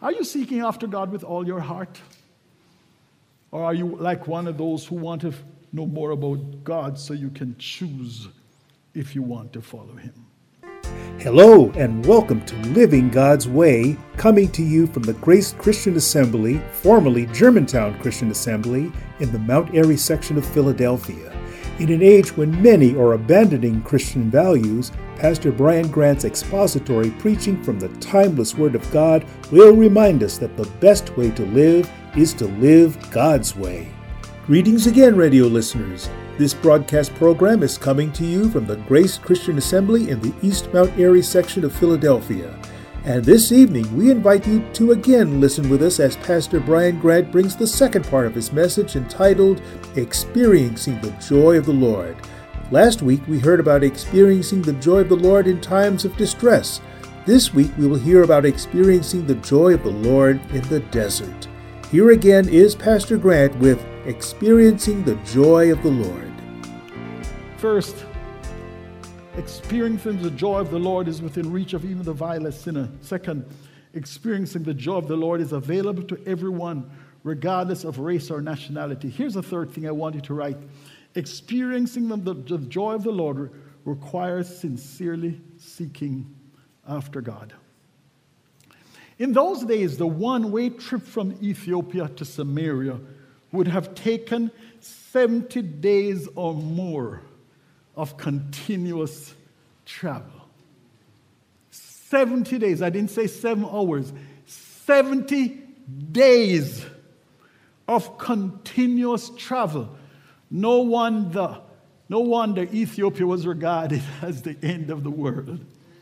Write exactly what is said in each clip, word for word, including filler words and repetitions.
Are you seeking after God with all your heart? Or are you like one of those who want to know more about God so you can choose if you want to follow him? Hello and welcome to Living God's Way, coming to you from the Grace Christian Assembly, formerly Germantown Christian Assembly, in the Mount Airy section of Philadelphia. In an age when many are abandoning Christian values, Pastor Brian Grant's expository preaching from the timeless Word of God will remind us that the best way to live is to live God's way. Greetings again, radio listeners. This broadcast program is coming to you from the Grace Christian Assembly in the East Mount Airy section of Philadelphia. And this evening, we invite you to again listen with us as Pastor Brian Grant brings the second part of his message entitled, Experiencing the Joy of the Lord. Last week, we heard about experiencing the joy of the Lord in times of distress. This week, we will hear about experiencing the joy of the Lord in the desert. Here again is Pastor Grant with Experiencing the Joy of the Lord. First, experiencing the joy of the Lord is within reach of even the vilest sinner. Second, experiencing the joy of the Lord is available to everyone, regardless of race or nationality. Here's the third thing I want you to write. Experiencing the, the joy of the Lord requires sincerely seeking after God. In those days, the one-way trip from Ethiopia to Samaria would have taken seventy days or more of continuous travel. seventy days. I didn't say seven hours. seventy days of continuous travel. No wonder, no wonder Ethiopia was regarded as the end of the world.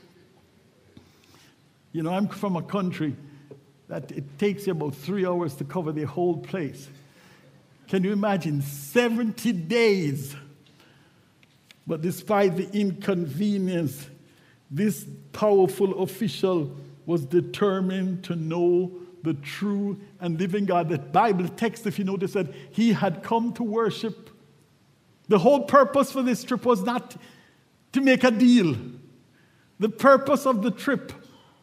You know, I'm from a country that it takes you about three hours to cover the whole place. Can you imagine seventy days? But despite the inconvenience, this powerful official was determined to know the true and living God. The Bible text, if you notice, that he had come to worship. The whole purpose for this trip was not to make a deal. The purpose of the trip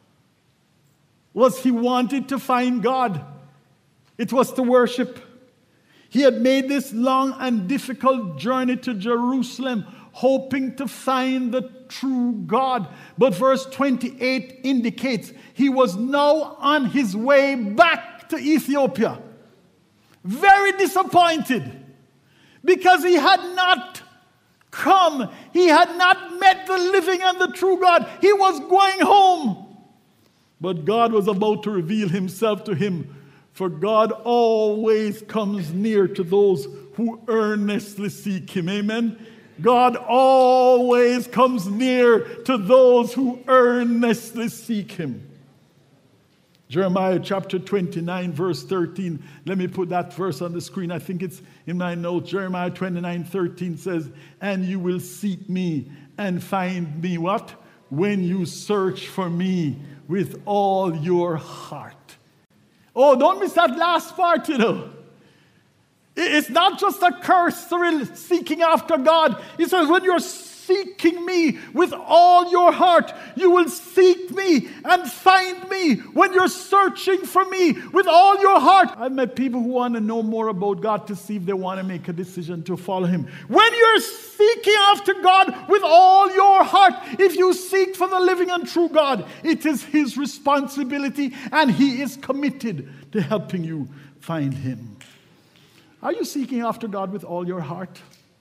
was he wanted to find God. It was to worship. He had made this long and difficult journey to Jerusalem, hoping to find the true God. But verse twenty-eight indicates he was now on his way back to Ethiopia. Very disappointed because he had not come. He had not met the living and the true God. He was going home. But God was about to reveal himself to him. For God always comes near to those who earnestly seek him. Amen. God always comes near to those who earnestly seek him. Jeremiah chapter twenty-nine, verse thirteen. Let me put that verse on the screen. I think it's in my notes. Jeremiah twenty-nine, thirteen says, and you will seek me and find me what? When you search for me with all your heart. Oh, don't miss that last part, you know. It's not just a cursory seeking after God. It says, when you're seeking me with all your heart, you will seek me and find me when you're searching for me with all your heart. I've met people who want to know more about God to see if they want to make a decision to follow him. When you're seeking after God with all your heart, if you seek for the living and true God, it is his responsibility and he is committed to helping you find him. Are you seeking after God with all your heart?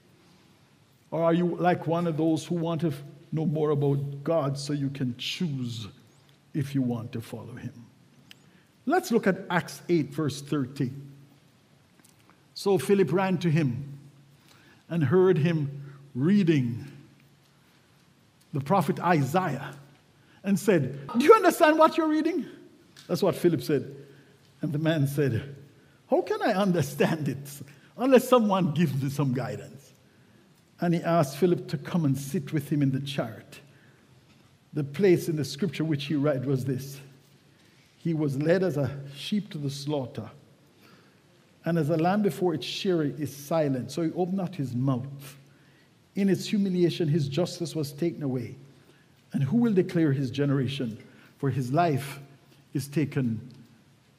Or are you like one of those who want to know more about God so you can choose if you want to follow him? Let's look at Acts eight, verse thirty. So Philip ran to him and heard him reading the prophet Isaiah and said, do you understand what you're reading? That's what Philip said. And the man said, how can I understand it unless someone gives me some guidance? And he asked Philip to come and sit with him in the chariot. The place in the scripture which he read was this. He was led as a sheep to the slaughter, and as a lamb before its shearer is silent, so he opened not his mouth. In its humiliation his justice was taken away. And who will declare his generation? For his life is taken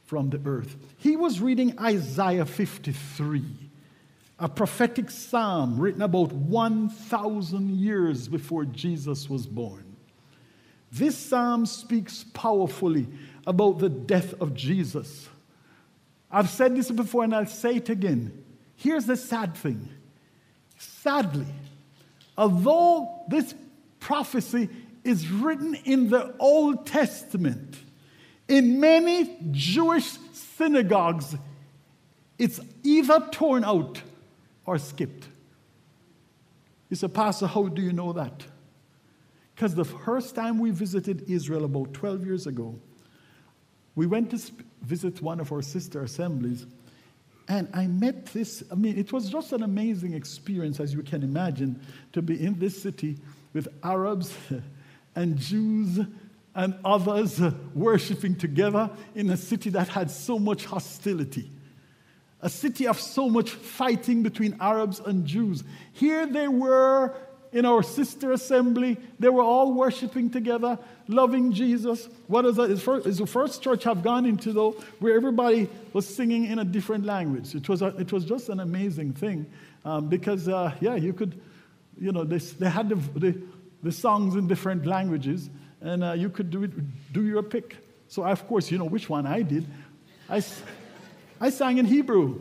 from the earth. He was reading Isaiah fifty-three, a prophetic psalm written about one thousand years before Jesus was born. This psalm speaks powerfully about the death of Jesus. I've said this before and I'll say it again. Here's the sad thing. Sadly, although this prophecy is written in the Old Testament, in many Jewish synagogues, it's either torn out or skipped. You say, Pastor, how do you know that? Because the first time we visited Israel about twelve years ago, we went to visit one of our sister assemblies, and I met this, I mean, it was just an amazing experience, as you can imagine, to be in this city with Arabs and Jews and others worshiping together in a city that had so much hostility. A city of so much fighting between Arabs and Jews. Here they were in our sister assembly. They were all worshiping together, loving Jesus. What is that? It's the first church I've gone into, though, where everybody was singing in a different language. It was a, it was just an amazing thing um, because, uh, yeah, you could, you know, they, they had the, the, the songs in different languages, and uh, you could do it, do your pick. So, of course, you know which one I did. I, I sang in Hebrew.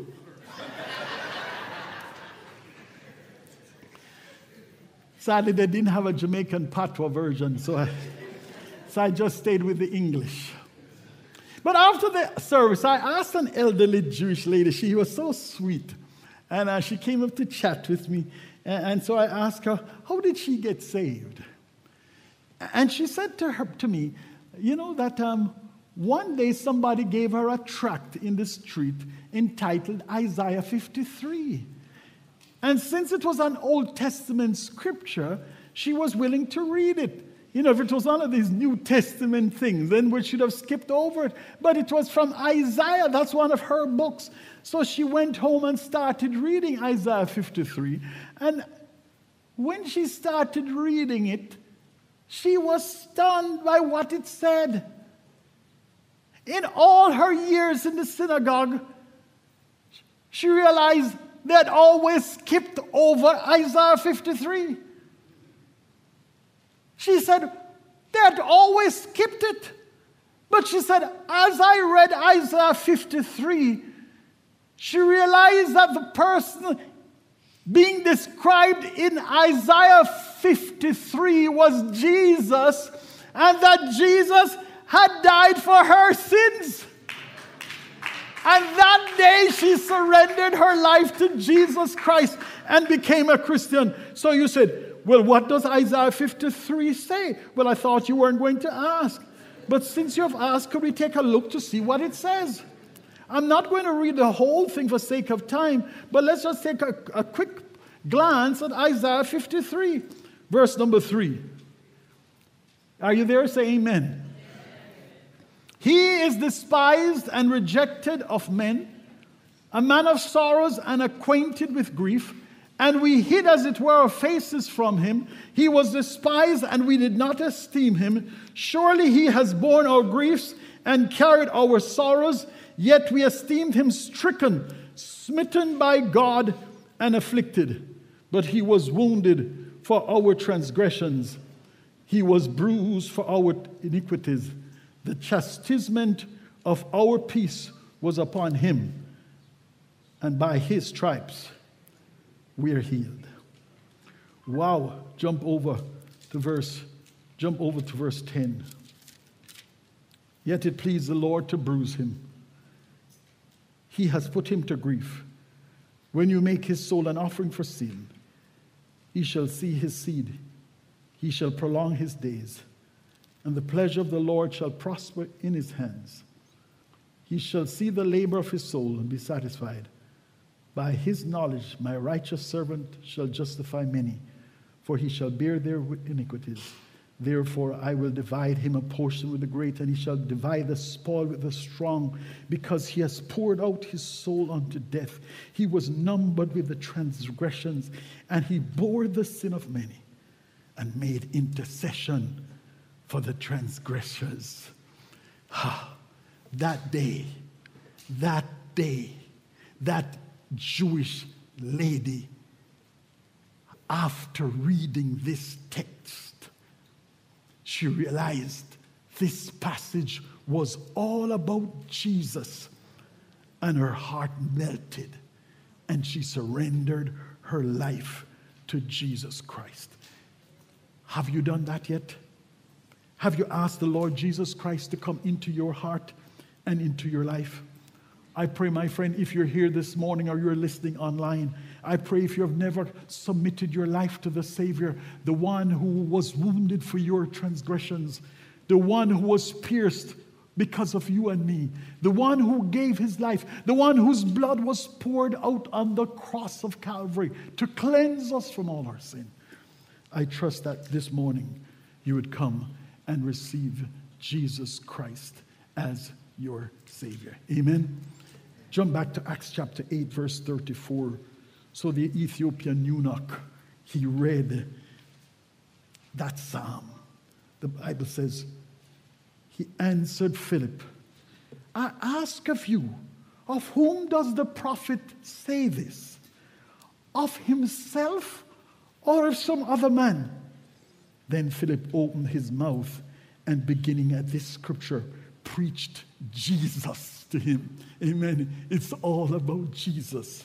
Sadly, they didn't have a Jamaican patois version, so I, so I just stayed with the English. But after the service, I asked an elderly Jewish lady. She was so sweet. And uh, she came up to chat with me. And, and so I asked her, how did she get saved? And she said to, her, to me, you know, that um, one day somebody gave her a tract in the street entitled Isaiah fifty-three. And since it was an Old Testament scripture, she was willing to read it. You know, if it was one of these New Testament things, then we should have skipped over it. But it was from Isaiah. That's one of her books. So she went home and started reading Isaiah fifty-three. And when she started reading it, she was stunned by what it said. In all her years in the synagogue, she realized they had always skipped over Isaiah fifty-three. She said they had always skipped it. But she said, as I read Isaiah fifty-three, she realized that the person being described in Isaiah fifty-three was Jesus, and that Jesus had died for her sins. And that day she surrendered her life to Jesus Christ and became a Christian. So you said, well, what does Isaiah fifty-three say? Well, I thought you weren't going to ask. But since you have asked, could we take a look to see what it says? I'm not going to read the whole thing for sake of time, but let's just take a, a quick glance at Isaiah fifty-three, verse number three. Are you there? Say amen. He is despised and rejected of men, a man of sorrows and acquainted with grief, and we hid, as it were, our faces from him. He was despised, and we did not esteem him. Surely he has borne our griefs and carried our sorrows, yet we esteemed him stricken, smitten by God, and afflicted. But he was wounded for our transgressions. He was bruised for our iniquities. The chastisement of our peace was upon him, and by his stripes we are healed. Wow, jump over to verse, jump over to verse ten. Yet it pleased the Lord to bruise him. He has put him to grief. When you make his soul an offering for sin, he shall see his seed. He shall prolong his days. And the pleasure of the Lord shall prosper in his hands. He shall see the labor of his soul and be satisfied. By his knowledge my righteous servant shall justify many, for he shall bear their iniquities. Therefore I will divide him a portion with the great, and he shall divide the spoil with the strong, because he has poured out his soul unto death. He was numbered with the transgressions, and he bore the sin of many, and made intercession for the transgressors. Ah, that day that day, that Jewish lady, after reading this text, she realized this passage was all about Jesus, and her heart melted, and she surrendered her life to Jesus Christ. Have you done that yet? Have you asked the Lord Jesus Christ to come into your heart and into your life? I pray, my friend, if you're here this morning or you're listening online, I pray if you've never submitted your life to the Savior, the one who was wounded for your transgressions, the one who was pierced because of you and me, the one who gave his life, the one whose blood was poured out on the cross of Calvary to cleanse us from all our sin. I trust that this morning you would come and receive Jesus Christ as your Savior. Amen. Jump back to Acts chapter eight, verse thirty-four. So the Ethiopian eunuch, he read that psalm. The Bible says, he answered Philip, I ask of you, of whom does the prophet say this? Of himself or of some other man? Then Philip opened his mouth and, beginning at this scripture, preached Jesus to him. Amen. It's all about Jesus.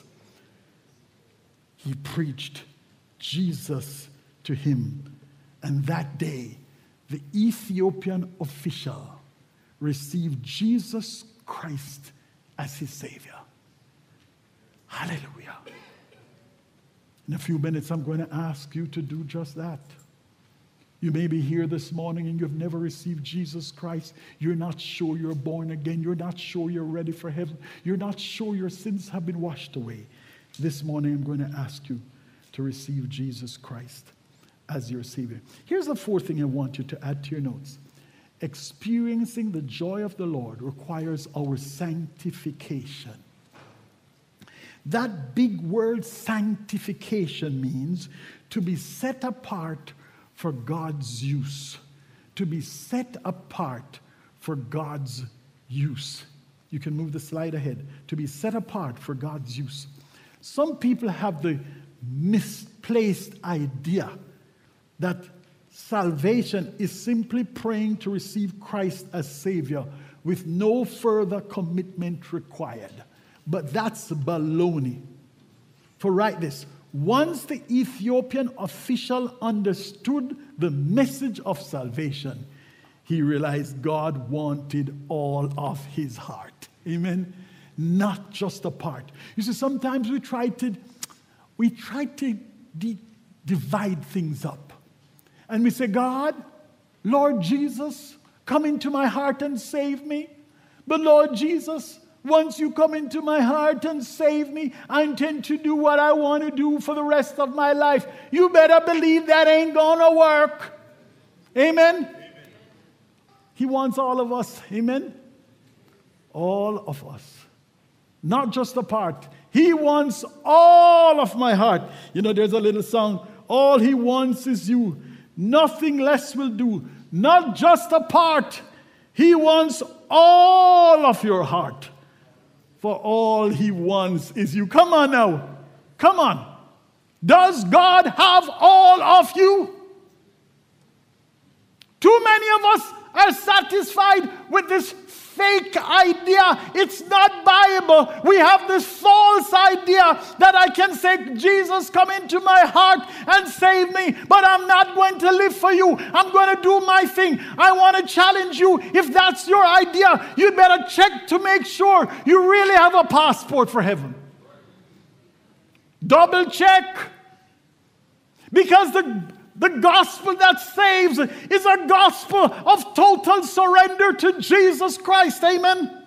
He preached Jesus to him. And that day, the Ethiopian official received Jesus Christ as his Savior. Hallelujah. In a few minutes, I'm going to ask you to do just that. You may be here this morning and you've never received Jesus Christ. You're not sure you're born again. You're not sure you're ready for heaven. You're not sure your sins have been washed away. This morning, I'm going to ask you to receive Jesus Christ as your Savior. Here's the fourth thing I want you to add to your notes. Experiencing the joy of the Lord requires our sanctification. That big word sanctification means to be set apart for God's use. To be set apart for God's use. You can move the slide ahead. To be set apart for God's use. Some people have the misplaced idea that salvation is simply praying to receive Christ as Savior with no further commitment required. But that's baloney. For write this. Once the Ethiopian official understood the message of salvation, he realized God wanted all of his heart. Amen? Not just a part. You see, sometimes we try to, we try to de- divide things up. And we say, God, Lord Jesus, come into my heart and save me. But Lord Jesus, once you come into my heart and save me, I intend to do what I want to do for the rest of my life. You better believe that ain't gonna work. Amen? Amen. He wants all of us. Amen? All of us. Not just a part. He wants all of my heart. You know, there's a little song, all he wants is you. Nothing less will do. Not just a part. He wants all of your heart. For all he wants is you. Come on now. Come on. Does God have all of you? Too many of us are satisfied with this fake idea. It's not Bible. We have this false idea that I can say, Jesus, come into my heart and save me, but I'm not going to live for you. I'm going to do my thing. I want to challenge you. If that's your idea, you'd better check to make sure you really have a passport for heaven. Double check. Because the The gospel that saves is a gospel of total surrender to Jesus Christ. Amen?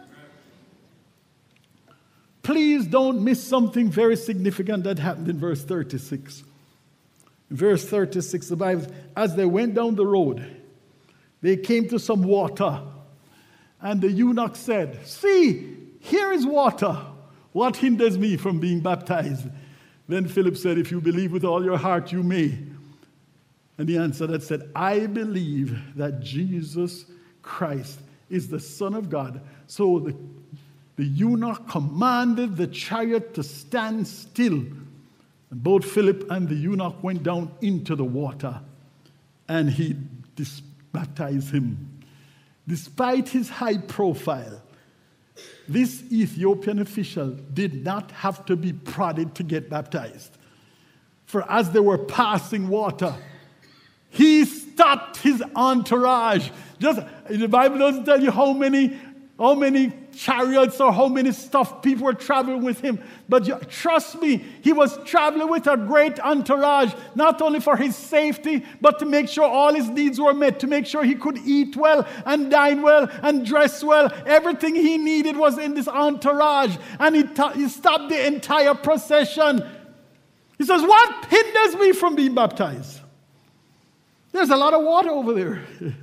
Please don't miss something very significant that happened in verse thirty-six. In verse thirty-six, the Bible says, as they went down the road, they came to some water. And the eunuch said, see, here is water. What hinders me from being baptized? Then Philip said, if you believe with all your heart, you may. And he answered and said, I believe that Jesus Christ is the Son of God. So the the eunuch commanded the chariot to stand still. And both Philip and the eunuch went down into the water, and he dis- baptized him. Despite his high profile, this Ethiopian official did not have to be prodded to get baptized. For as they were passing water, he stopped his entourage. Just, the Bible doesn't tell you how many, how many chariots or how many stuff people were traveling with him. But you, trust me, he was traveling with a great entourage, not only for his safety, but to make sure all his needs were met, to make sure he could eat well and dine well and dress well. Everything he needed was in this entourage. And he, ta- he stopped the entire procession. He says, what hinders me from being baptized? There's a lot of water over there.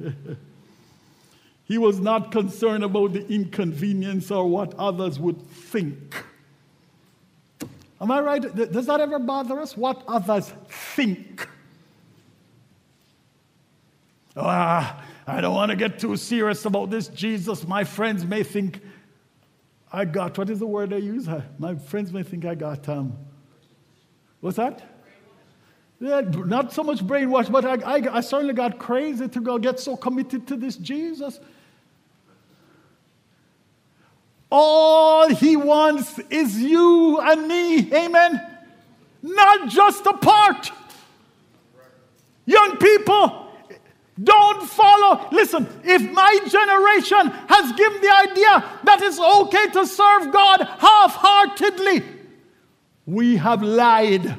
He was not concerned about the inconvenience or what others would think. Am I right? Does that ever bother us? What others think? Ah, I don't want to get too serious about this Jesus. My friends may think I got, what is the word I use? My friends may think I got, um, what's that? Yeah, not so much brainwashed, but I, I, I certainly got crazy to go get so committed to this Jesus. All he wants is you and me, amen? Not just a part. Young people, don't follow. Listen, if my generation has given the idea that it's okay to serve God half-heartedly, we have lied.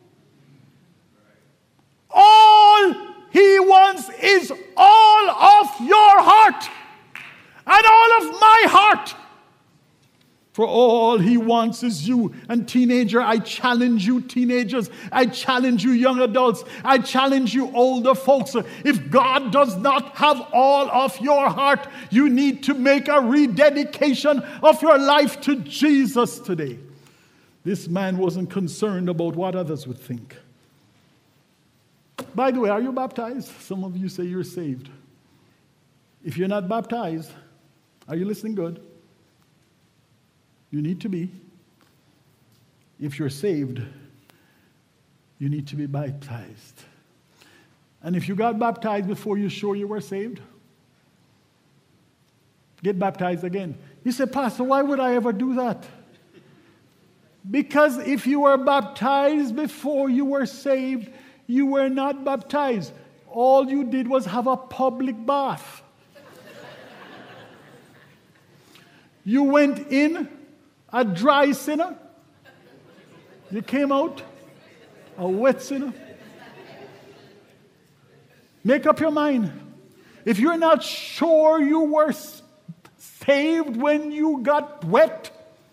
All he wants is all of your heart and all of my heart. For all he wants is you. And teenager, I challenge you teenagers. I challenge you young adults. I challenge you older folks. If God does not have all of your heart, you need to make a rededication of your life to Jesus today. This man wasn't concerned about what others would think. By the way, are you baptized? Some of you say you're saved. If you're not baptized, are you listening good? You need to be. If you're saved, you need to be baptized. And if you got baptized before you're sure you were saved, get baptized again. You say, Pastor, why would I ever do that? Because if you were baptized before you were saved, you were not baptized. All you did was have a public bath. You went in a dry sinner. You came out a wet sinner. Make up your mind. If you're not sure you were saved when you got wet,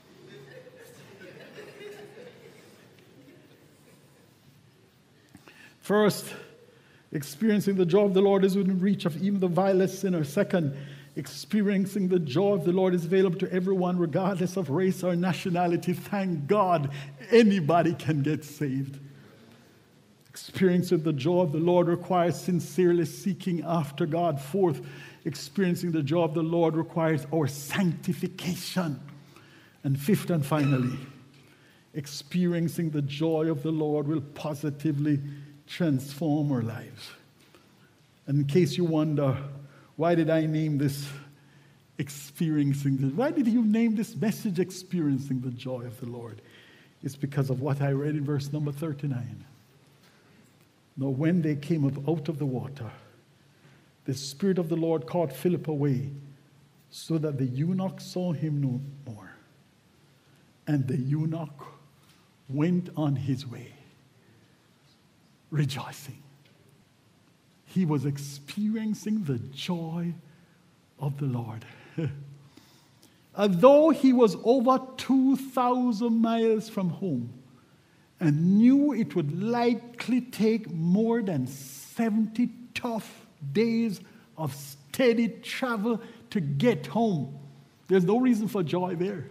first, experiencing the joy of the Lord is within reach of even the vilest sinner. Second, experiencing the joy of the Lord is available to everyone, regardless of race or nationality. Thank God, anybody can get saved. Experiencing the joy of the Lord requires sincerely seeking after God. Fourth, experiencing the joy of the Lord requires our sanctification. And fifth and finally, experiencing the joy of the Lord will positively transform our lives. And in case you wonder, why did I name this experiencing this? Why did you name this message experiencing the joy of the Lord? It's because of what I read in verse number thirty-nine. Now when they came up out of the water, the Spirit of the Lord caught Philip away, so that the eunuch saw him no more. And the eunuch went on his way, rejoicing. He was experiencing the joy of the Lord. Although he was over two thousand miles from home and knew it would likely take more than seventy tough days of steady travel to get home, there's no reason for joy there.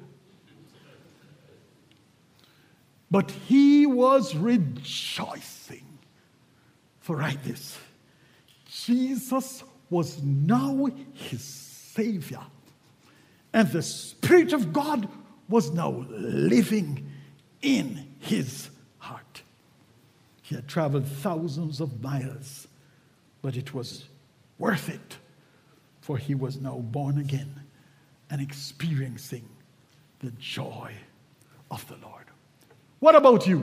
But he was rejoicing. For write this. Jesus was now his Savior, And the Spirit of God was now living in his heart. He had traveled thousands of miles, but it was worth it, for he was now born again and experiencing the joy of the Lord. What about you?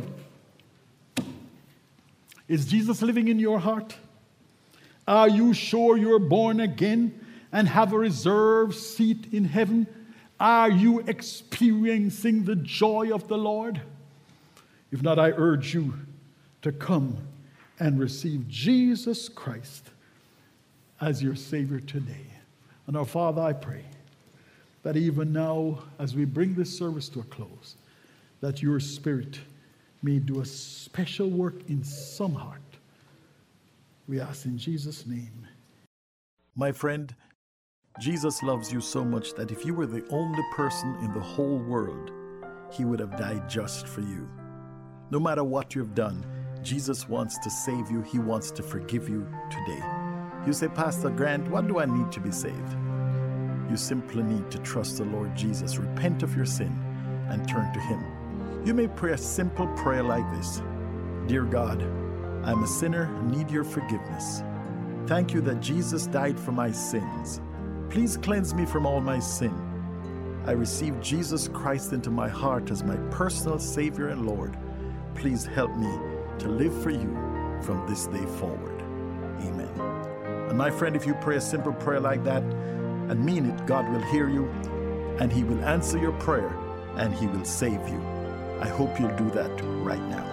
Is Jesus living in your heart? Are you sure you're born again and have a reserved seat in heaven? Are you experiencing the joy of the Lord? If not, I urge you to come and receive Jesus Christ as your Savior today. And our Father, I pray that even now, as we bring this service to a close, that your Spirit may do a special work in some heart. We ask in Jesus' name. My friend, Jesus loves you so much that if you were the only person in the whole world, he would have died just for you. No matter what you've done, Jesus wants to save you. He wants to forgive you today. You say, Pastor Grant, what do I need to be saved? You simply need to trust the Lord Jesus, repent of your sin, and turn to him. You may pray a simple prayer like this. Dear God, I'm a sinner and need your forgiveness. Thank you that Jesus died for my sins. Please cleanse me from all my sin. I receive Jesus Christ into my heart as my personal Savior and Lord. Please help me to live for you from this day forward. Amen. And my friend, if you pray a simple prayer like that and mean it, God will hear you and he will answer your prayer and he will save you. I hope you'll do that right now.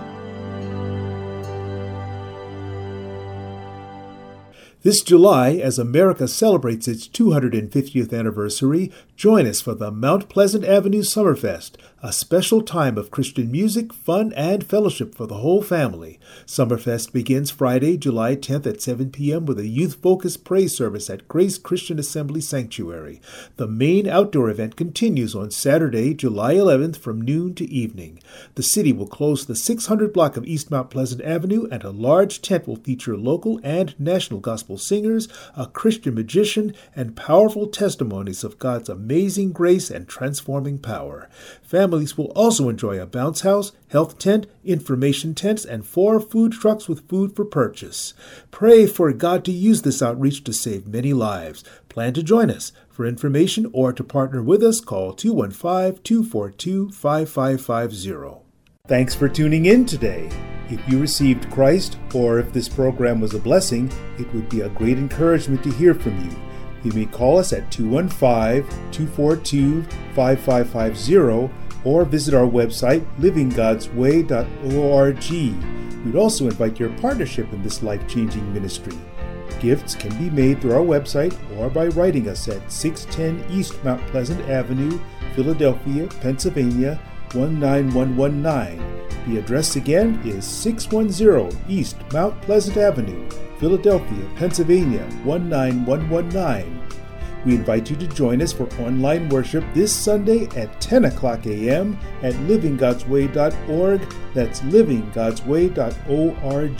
This July, as America celebrates its two hundred fiftieth anniversary, join us for the Mount Pleasant Avenue Summerfest, a special time of Christian music, fun, and fellowship for the whole family. Summerfest begins Friday, July tenth at seven p.m. with a youth-focused praise service at Grace Christian Assembly Sanctuary. The main outdoor event continues on Saturday, July eleventh from noon to evening. The city will close the six hundred block of East Mount Pleasant Avenue, and a large tent will feature local and national gospel singers, a Christian magician, and powerful testimonies of God's amazing grace and transforming power. Families will also enjoy a bounce house, health tent, information tents, and four food trucks with food for purchase. Pray for God to use this outreach to save many lives. Plan to join us. For information or to partner with us, call two one five, two four two, five five five zero. Thanks for tuning in today. If you received Christ, or if this program was a blessing, it would be a great encouragement to hear from you. You may call us at two one five, two four two, five five five zero or visit our website, living gods way dot org. We'd also invite your partnership in this life-changing ministry. Gifts can be made through our website or by writing us at six ten East Mount Pleasant Avenue, Philadelphia, Pennsylvania, one nine one one nine. The address again is six ten East Mount Pleasant Avenue, Philadelphia, Pennsylvania, one nine one one nine. We invite you to join us for online worship this Sunday at ten o'clock a.m. at living gods way dot org. That's living gods way dot org.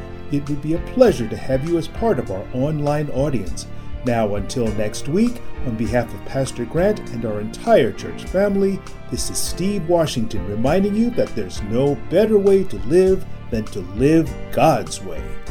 It would be a pleasure to have you as part of our online audience. Now, until next week, on behalf of Pastor Grant and our entire church family, this is Steve Washington reminding you that there's no better way to live than to live God's way.